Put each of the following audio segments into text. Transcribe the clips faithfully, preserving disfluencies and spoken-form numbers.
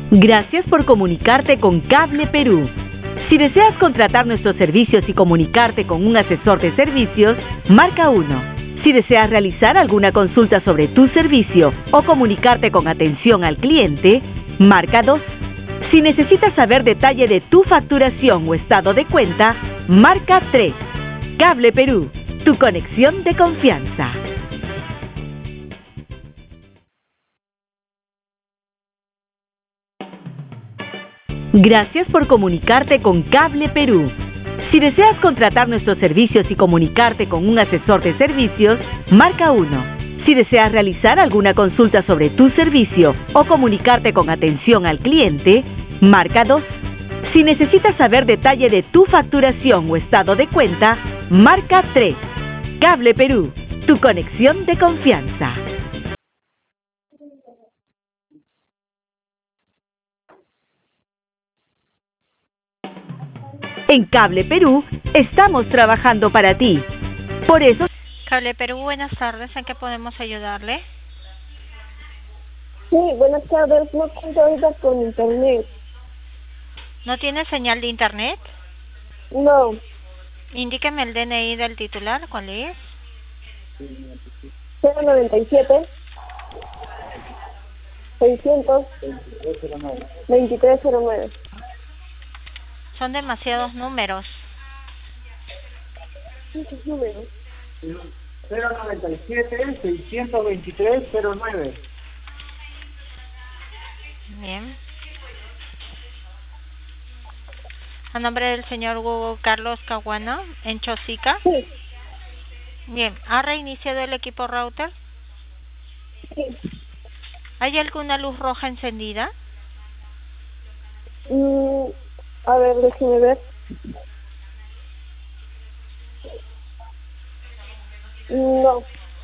Gracias por comunicarte con Cable Perú. Si deseas contratar nuestros servicios y comunicarte con un asesor de servicios, marca uno. Si deseas realizar alguna consulta sobre tu servicio o comunicarte con atención al cliente, marca dos. Si necesitas saber detalle de tu facturación o estado de cuenta, marca tres. Cable Perú, tu conexión de confianza. Gracias por comunicarte con Cable Perú. Si deseas contratar nuestros servicios y comunicarte con un asesor de servicios, marca uno. Si deseas realizar alguna consulta sobre tu servicio o comunicarte con atención al cliente, marca dos. Si necesitas saber detalle de tu facturación o estado de cuenta, marca tres. Cable Perú, tu conexión de confianza. En Cable Perú, estamos trabajando para ti. Por eso... Cable Perú, buenas tardes. ¿En qué podemos ayudarle? Sí, buenas tardes. No cuento ahorita con internet. ¿No tiene señal de internet? No. Indíqueme el D N I del titular. ¿Cuál es? cero noventa y siete seiscientos veintitrés cero nueve. Son demasiados números. ¿Cuántos números? cero noventa y siete seiscientos veintitrés cero nueve. Bien. A nombre del señor Hugo Carlos Caguana, en Chosica. Sí. Bien. ¿Ha reiniciado el equipo router? Sí. ¿Hay alguna luz roja encendida? Mm, a ver, déjeme ver. No.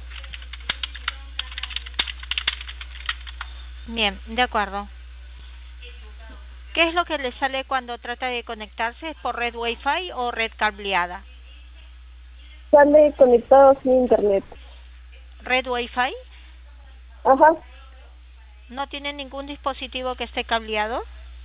Bien, de acuerdo. ¿Qué es lo que le sale cuando trata de conectarse? ¿Es por red Wi-Fi o red cableada? Sale conectado sin internet. ¿Red Wi-Fi? Ajá. ¿No tiene ningún dispositivo que esté cableado?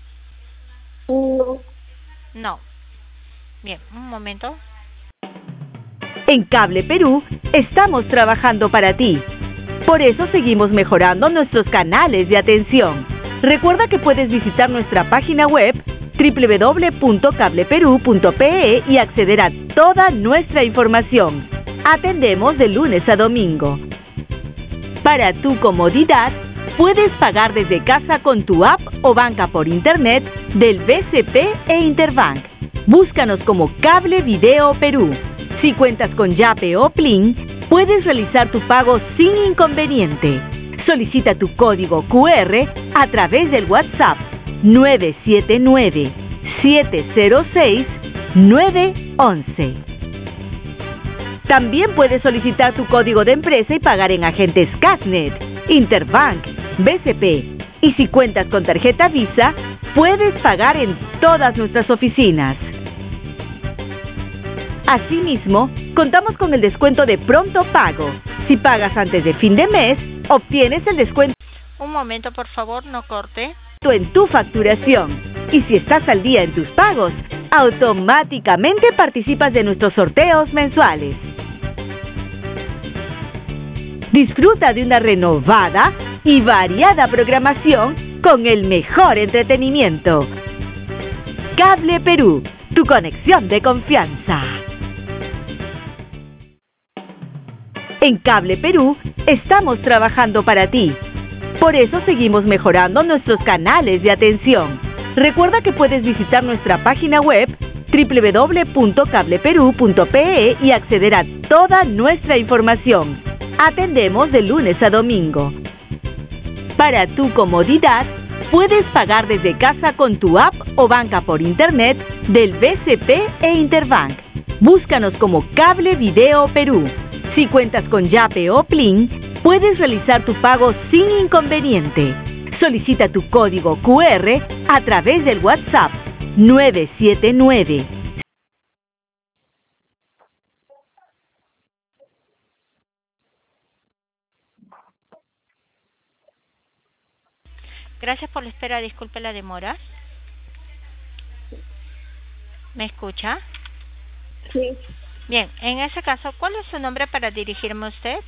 No. No. Bien, un momento. En Cable Perú, estamos trabajando para ti. Por eso seguimos mejorando nuestros canales de atención. Recuerda que puedes visitar nuestra página web doble u doble u doble u punto cable perú punto pe e y acceder a toda nuestra información. Atendemos de lunes a domingo. Para tu comodidad, puedes pagar desde casa con tu app o banca por internet del B C P e Interbank. Búscanos como Cable Video Perú. Si cuentas con Yape o Plin, puedes realizar tu pago sin inconveniente. Solicita tu código cu erre a través del WhatsApp nueve siete nueve, siete cero seis, nueve once. También puedes solicitar tu código de empresa y pagar en agentes Casnet, Interbank, B C P. Y si cuentas con tarjeta Visa, puedes pagar en todas nuestras oficinas. Asimismo, contamos con el descuento de pronto pago. Si pagas antes de fin de mes, obtienes el descuento Un momento, por favor, no corte. en tu facturación. Y si estás al día en tus pagos, automáticamente participas de nuestros sorteos mensuales. Disfruta de una renovada y variada programación con el mejor entretenimiento. Cable Perú, tu conexión de confianza. En Cable Perú, estamos trabajando para ti. Por eso seguimos mejorando nuestros canales de atención. Recuerda que puedes visitar nuestra página web doble u doble u doble u punto cable perú punto pe e y acceder a toda nuestra información. Atendemos de lunes a domingo. Para tu comodidad, puedes pagar desde casa con tu app o banca por internet del B C P e Interbank. Búscanos como Cable Video Perú. Si cuentas con Yape o Plin, puedes realizar tu pago sin inconveniente. Solicita tu código cu erre a través del WhatsApp nueve siete nueve. Gracias por la espera, disculpe la demora. ¿Me escucha? Sí. Bien, en ese caso, ¿cuál es su nombre para dirigirme a usted?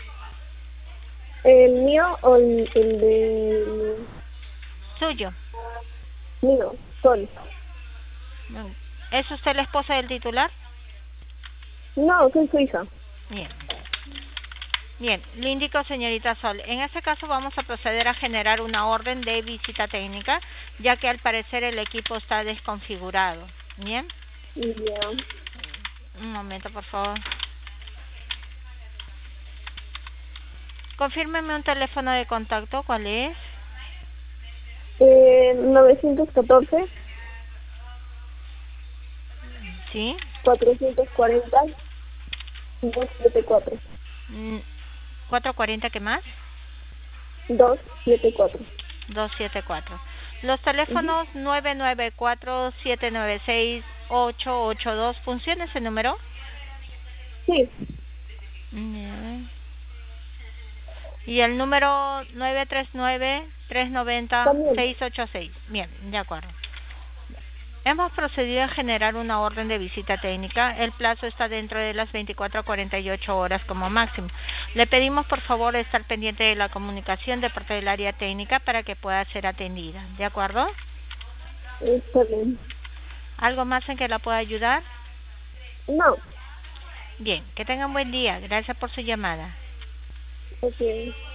¿El mío o el, el de... Suyo. mío? Sol. ¿Es usted la esposa del titular? No, soy su hija. Bien. Bien, le indico, señorita Sol, en este caso vamos a proceder a generar una orden de visita técnica, ya que al parecer el equipo está desconfigurado. Bien. Ya. Un momento, por favor. Confírmeme un teléfono de contacto, ¿cuál es? Eh, novecientos catorce, Sí. cuatrocientos cuarenta, doscientos setenta y cuatro. Mm, cuatrocientos cuarenta, ¿qué más? doscientos setenta y cuatro. doscientos setenta y cuatro. Los teléfonos uh-huh. nueve nueve cuatro, siete nueve seis, ocho ocho dos, ¿funciona ese número? Sí. Mm. Y el número nueve tres nueve, tres nueve cero, seis ocho seis. Bien, de acuerdo. Hemos procedido a generar una orden de visita técnica. El plazo está dentro de las veinticuatro a cuarenta y ocho horas como máximo. Le pedimos por favor estar pendiente de la comunicación de parte del área técnica para que pueda ser atendida. ¿De acuerdo? Está bien. ¿Algo más en que la pueda ayudar? No. Bien, que tenga un buen día. Gracias por su llamada. Ok.